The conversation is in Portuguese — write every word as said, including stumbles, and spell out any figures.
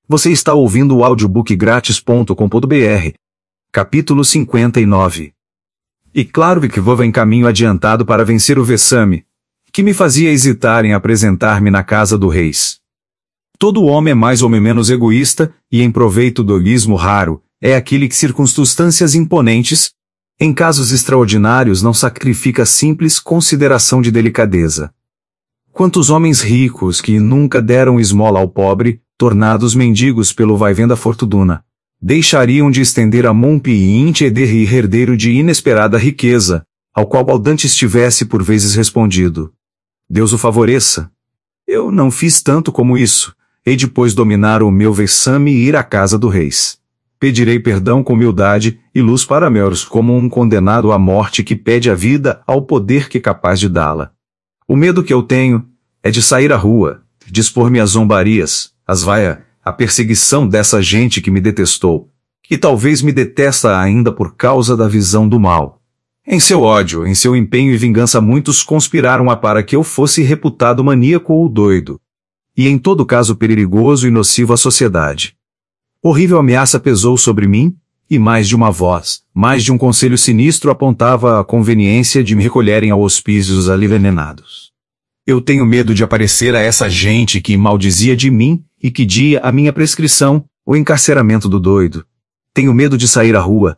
Você está ouvindo o audiobook grátis ponto com ponto br. Capítulo cinquenta e nove. E claro que vou em caminho adiantado para vencer o vexame, que me fazia hesitar em apresentar-me na casa do reis. Todo homem é mais ou menos egoísta, e em proveito do egoísmo raro, é aquele que circunstâncias imponentes, em casos extraordinários não sacrifica simples consideração de delicadeza. Quantos homens ricos que nunca deram esmola ao pobre, tornados mendigos pelo vai-vem da fortuna, deixariam de estender a mão piinte e herdeiro de inesperada riqueza, ao qual Aldantes tivesse por vezes respondido: Deus o favoreça. Eu não fiz tanto como isso, e depois dominar o meu vexame e ir à casa do reis. Pedirei perdão com humildade e luz para meus como um condenado à morte que pede a vida ao poder que é capaz de dá-la. O medo que eu tenho é de sair à rua, de expor-me às zombarias, às vaia, à perseguição dessa gente que me detestou, que talvez me detesta ainda por causa da visão do mal. Em seu ódio, em seu empenho e vingança muitos conspiraram a para que eu fosse reputado maníaco ou doido. E em todo caso perigoso e nocivo à sociedade. Horrível ameaça pesou sobre mim, e mais de uma voz, mais de um conselho sinistro apontava a conveniência de me recolherem ao hospício dos envenenados. Eu tenho medo de aparecer a essa gente que maldizia de mim, e que dia a minha prescrição, o encarceramento do doido. Tenho medo de sair à rua,